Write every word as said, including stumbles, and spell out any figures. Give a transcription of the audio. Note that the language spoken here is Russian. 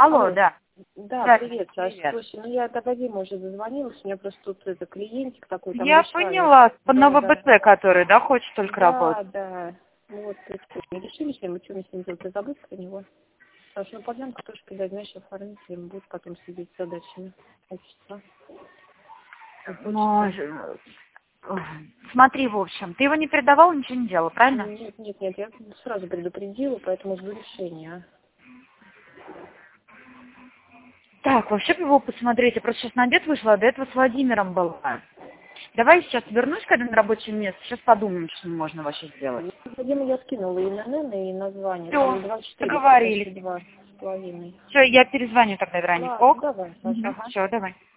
Алло, Алло. да. Да, Да, привет, Саш. привет. Слушай, ну я до Вадима уже дозвонилась, у меня просто тут это клиентик такой там Я решает. поняла, по Да, на да. ВПЦ, который, да, хочет только Да, работать. да. Ну вот, это, не решили с ним, что мне с ним делать, я забыла про него. Потому что, ну, подлянку тоже, когда, знаешь, оформить, им будут потом следить с задачами общества. Ну, э, смотри, в общем, ты его не передавал, ничего не делал, правильно? Нет, нет, нет, я сразу предупредила, поэтому жду решения. Так, вообще бы его посмотреть, я просто сейчас на обед вышла, а до этого с Владимиром была. Давай сейчас вернусь, когда на рабочее место, сейчас подумаем, что можно вообще сделать. Вадиму я скинула и на эн и название, Все, там двадцать четыре, договорились. два с половиной. Все, я перезвоню тогда, Вероник. Ладно, Ок? давай, Саша, ага. Все, давай.